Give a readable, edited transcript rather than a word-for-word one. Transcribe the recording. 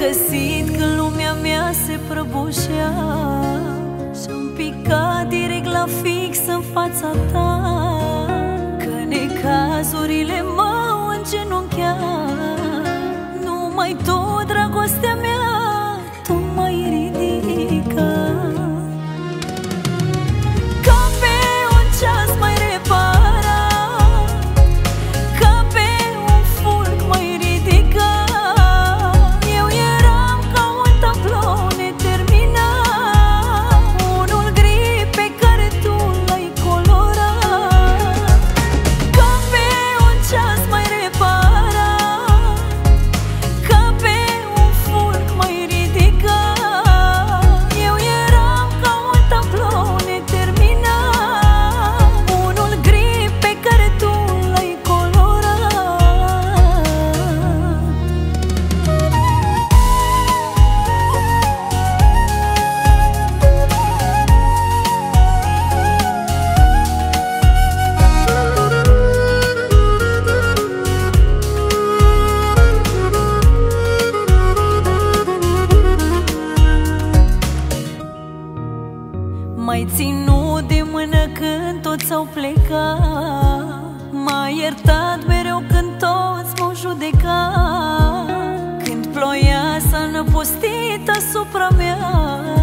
găsit când lumea mea se prăbușea și-am picat direct la fix în fața ta, că necazurile m-au îngenunchiat. Numai tu, dragostea mea, tu m-ai ridicat. Ca pe un ceas mai reparat, ca pe un fulg mai ridicat. Eu eram ca un tablou neterminat, unul gri pe care tu l-ai colorat. Ca pe un ceas mai reparat, ca pe un fulg mai ridicat. Eu eram ca un tablou neterminat, unul gri pe care tu l-ai colorat. M-ai ținut de mână când toți au plecat, m-ai iertat mereu când toți m-au judecat. Când ploia s-a năpustit asupra mea,